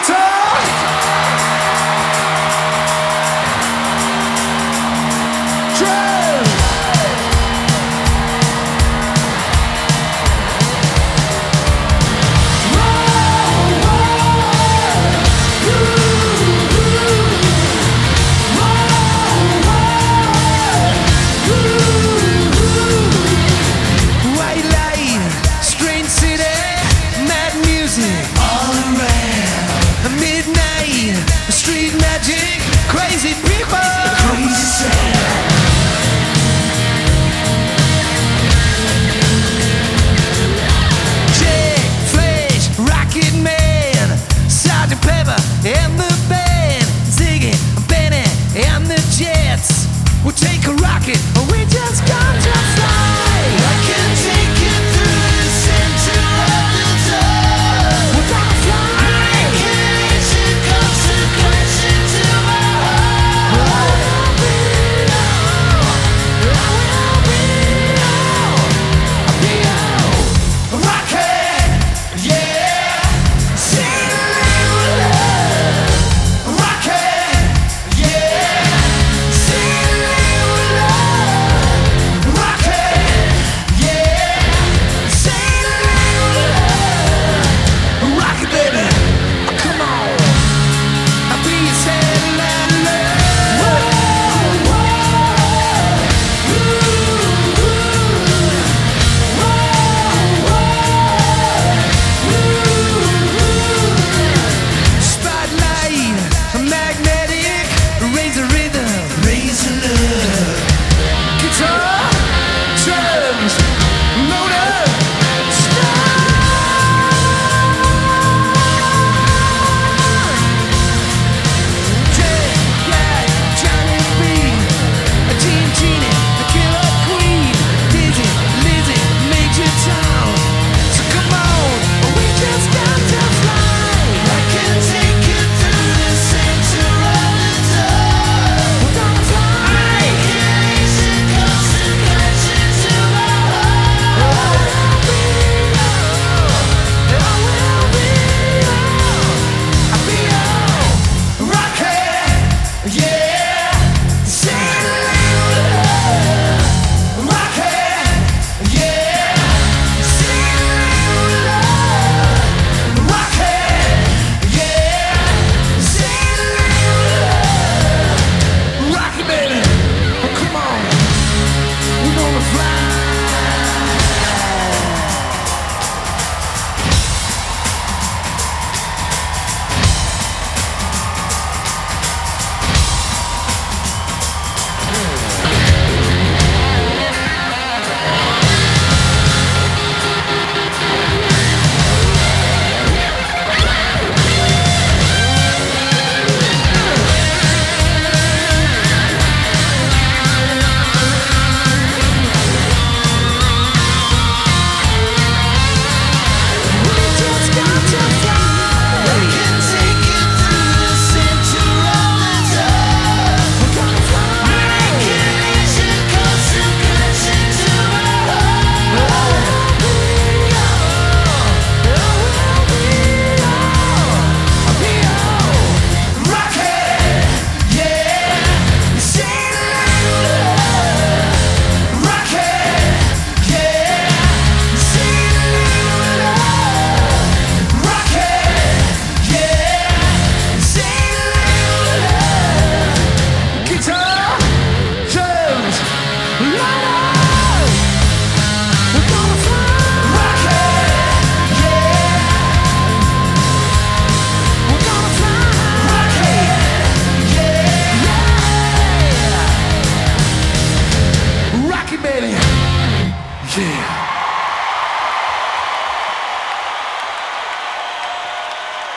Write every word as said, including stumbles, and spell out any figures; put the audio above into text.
Crazy people, crazy sound. Jack Flash, Rocket Man, Sergeant Pepper and the band, Ziggy, Benny and the Jets. We'll take a rocket, we just got to fly. I can take you through the center of the dark. We're gonna fly. I can reach you close to close into my heart. Yeah.